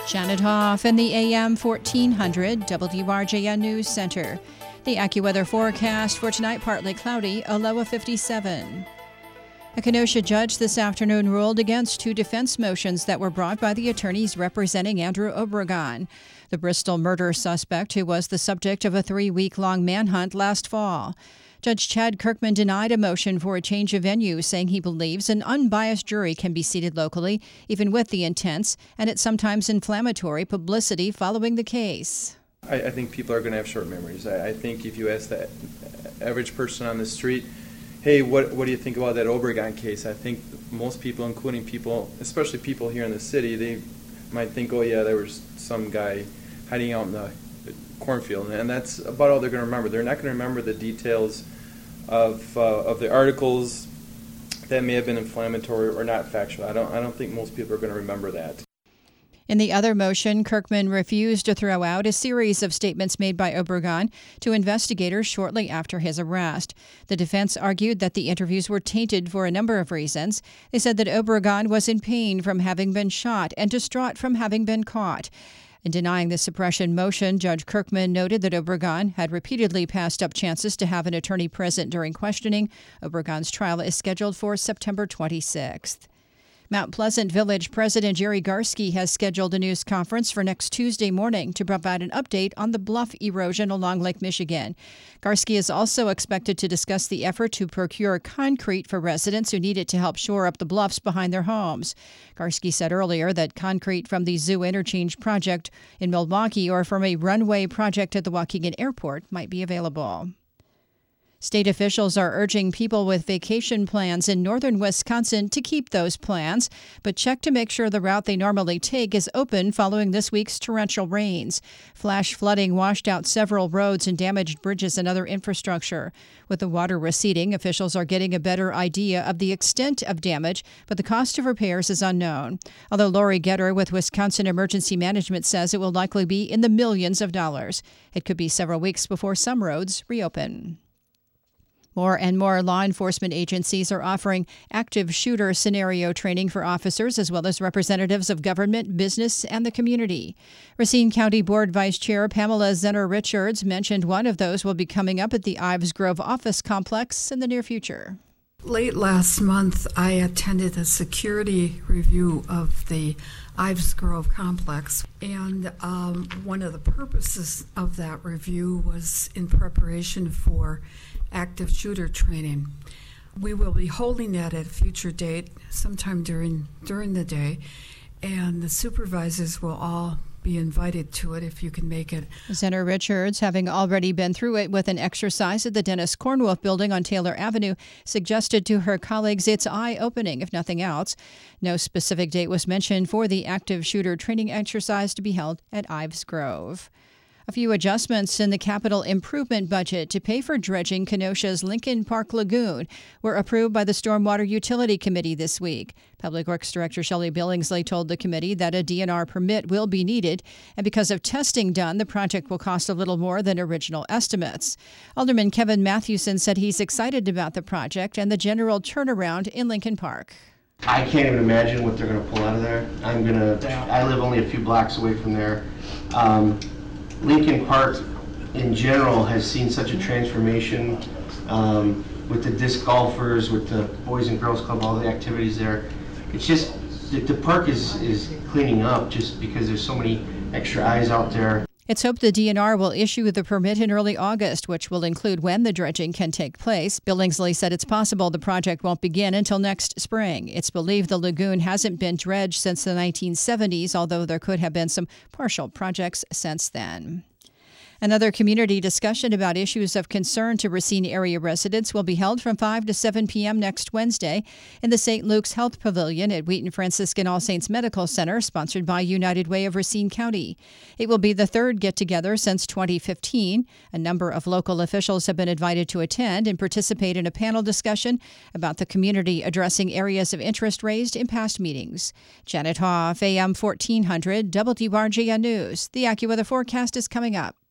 Janet Hoff in the AM 1400 WRJN News Center. The AccuWeather forecast for tonight, partly cloudy, a low of 57. A Kenosha judge this afternoon ruled against two defense motions that were brought by the attorneys representing Andrew Obregon, the Bristol murder suspect who was the subject of a 3-week-long manhunt last fall. Judge Chad Kirkman denied a motion for a change of venue, saying he believes an unbiased jury can be seated locally, even with the intense and at sometimes inflammatory publicity following the case. I think people are going to have short memories. I think if you ask the average person on the street, hey, what do you think about that Obregon case? I think most people, including people, especially people here in the city, they might think, oh yeah, there was some guy hiding out in the cornfield, and that's about all they're going to remember. They're not going to remember the details of the articles that may have been inflammatory or not factual. I don't think most people are going to remember that. In the other motion, Kirkman refused to throw out a series of statements made by Obregon to investigators shortly after his arrest. The defense argued that the interviews were tainted for a number of reasons. They said that Obregon was in pain from having been shot and distraught from having been caught. In denying the suppression motion, Judge Kirkman noted that Obregon had repeatedly passed up chances to have an attorney present during questioning. Obregon's trial is scheduled for September 26th. Mount Pleasant Village President Jerry Garski has scheduled a news conference for next Tuesday morning to provide an update on the bluff erosion along Lake Michigan. Garski is also expected to discuss the effort to procure concrete for residents who need it to help shore up the bluffs behind their homes. Garski said earlier that concrete from the Zoo Interchange project in Milwaukee or from a runway project at the Waukegan Airport might be available. State officials are urging people with vacation plans in northern Wisconsin to keep those plans, but check to make sure the route they normally take is open following this week's torrential rains. Flash flooding washed out several roads and damaged bridges and other infrastructure. With the water receding, officials are getting a better idea of the extent of damage, but the cost of repairs is unknown. Although Lori Getter with Wisconsin Emergency Management says it will likely be in the millions of dollars. It could be several weeks before some roads reopen. More and more law enforcement agencies are offering active shooter scenario training for officers as well as representatives of government, business, and the community. Racine County Board Vice Chair Pamela Zenner Richards mentioned one of those will be coming up at the Ives Grove office complex in the near future. Late last month, I attended a security review of the Ives Grove complex, and one of the purposes of that review was in preparation for active shooter training. We will be holding that at a future date, sometime during the day, and the supervisors will all be invited to it if you can make it. Senator Richards, having already been through it with an exercise at the Dennis Cornwolf building on Taylor Avenue, suggested to her colleagues it's eye-opening, if nothing else. No specific date was mentioned for the active shooter training exercise to be held at Ives Grove. A few adjustments in the capital improvement budget to pay for dredging Kenosha's Lincoln Park Lagoon were approved by the Stormwater Utility Committee this week. Public Works Director Shelley Billingsley told the committee that a DNR permit will be needed, and because of testing done, the project will cost a little more than original estimates. Alderman Kevin Mathewson said he's excited about the project and the general turnaround in Lincoln Park. I can't even imagine what they're going to pull out of there. I live only a few blocks away from there. Lincoln Park in general has seen such a transformation with the disc golfers, with the Boys and Girls Club, all the activities there. It's just, the park is cleaning up just because there's so many extra eyes out there. It's hoped the DNR will issue the permit in early August, which will include when the dredging can take place. Billingsley said it's possible the project won't begin until next spring. It's believed the lagoon hasn't been dredged since the 1970s, although there could have been some partial projects since then. Another community discussion about issues of concern to Racine area residents will be held from 5 to 7 p.m. next Wednesday in the St. Luke's Health Pavilion at Wheaton Franciscan All Saints Medical Center, sponsored by United Way of Racine County. It will be the third get-together since 2015. A number of local officials have been invited to attend and participate in a panel discussion about the community addressing areas of interest raised in past meetings. Janet Hoff, AM 1400, WRJN News. The AccuWeather forecast is coming up.